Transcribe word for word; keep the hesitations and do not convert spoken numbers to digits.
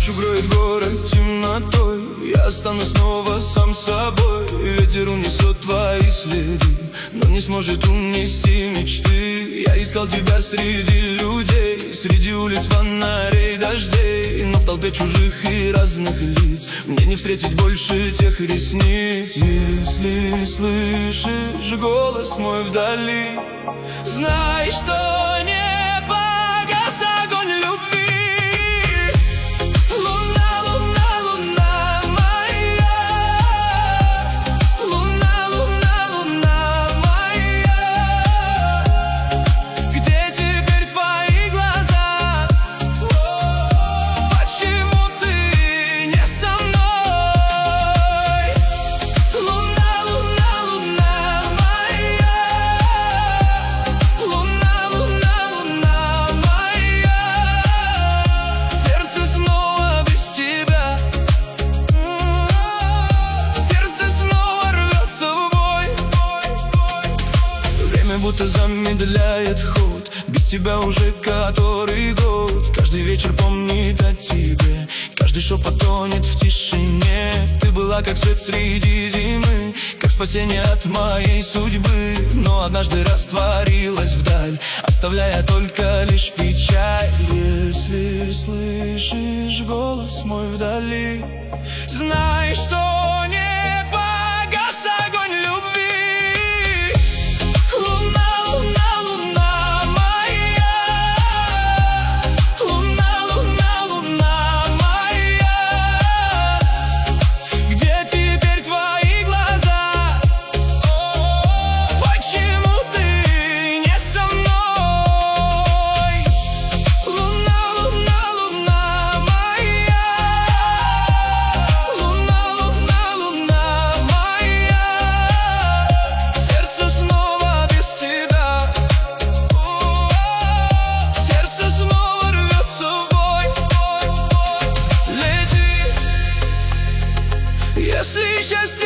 Ночь укроет город темнотой, я стану снова сам собой. Ветер унесет твои следы, но не сможет унести мечты. Я искал тебя среди людей, среди улиц, фонарей, дождей, но в толпе чужих и разных лиц мне не встретить больше тех ресниц. Если слышишь голос мой вдали, знай, что не погас огонь любви. Луна, луна, луна моя, луна, луна, луна моя, где теперь твои глаза? Почему ты не со мной? Луна, луна, луна моя, луна, луна, луна моя, сердце снова без тебя, сердце снова рвется в бой. Время будто замедляет ход, без тебя уже который год. Каждый вечер помнит о тебе, каждый шепот тонет в тишине. Ты была как свет среди зимы, как спасение от моей судьбы, но однажды растворилась вдаль, оставляя только лишь печаль. Если слышишь голос мой вдали, знай, что не погас огонь любви. Луна, луна, луна моя, луна, луна, луна моя, где теперь твои глаза? Почему ты не со мной? Луна, луна, луна моя, луна, луна, луна моя, сердце снова без тебя, сердце снова рвется в бой. Лети, если счастье